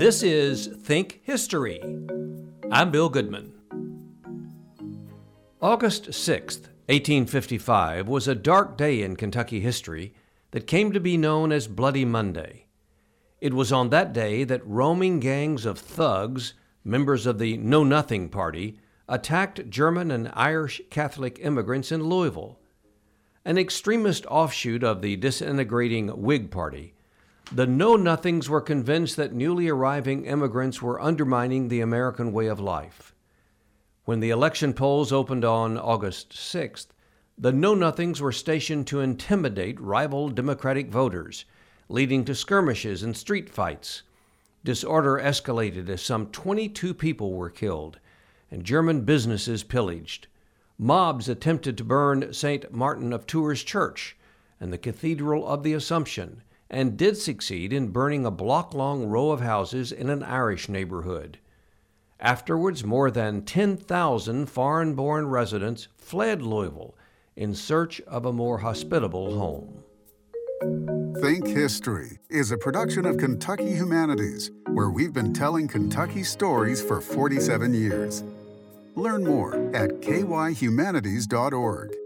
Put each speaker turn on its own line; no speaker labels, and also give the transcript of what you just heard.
This is Think History. I'm Bill Goodman. August 6th, 1855 was a dark day in Kentucky history that came to be known as Bloody Monday. It was on that day that roaming gangs of thugs, members of the Know Nothing Party, attacked German and Irish Catholic immigrants in Louisville. An extremist offshoot of the disintegrating Whig Party, the Know-Nothings were convinced that newly arriving immigrants were undermining the American way of life. When the election polls opened on August 6th, the Know-Nothings were stationed to intimidate rival Democratic voters, leading to skirmishes and street fights. Disorder escalated as some 22 people were killed, and German businesses pillaged. Mobs attempted to burn St. Martin of Tours Church and the Cathedral of the Assumption, and did succeed in burning a block-long row of houses in an Irish neighborhood. Afterwards, more than 10,000 foreign-born residents fled Louisville in search of a more hospitable home.
Think History is a production of Kentucky Humanities, where we've been telling Kentucky stories for 47 years. Learn more at kyhumanities.org.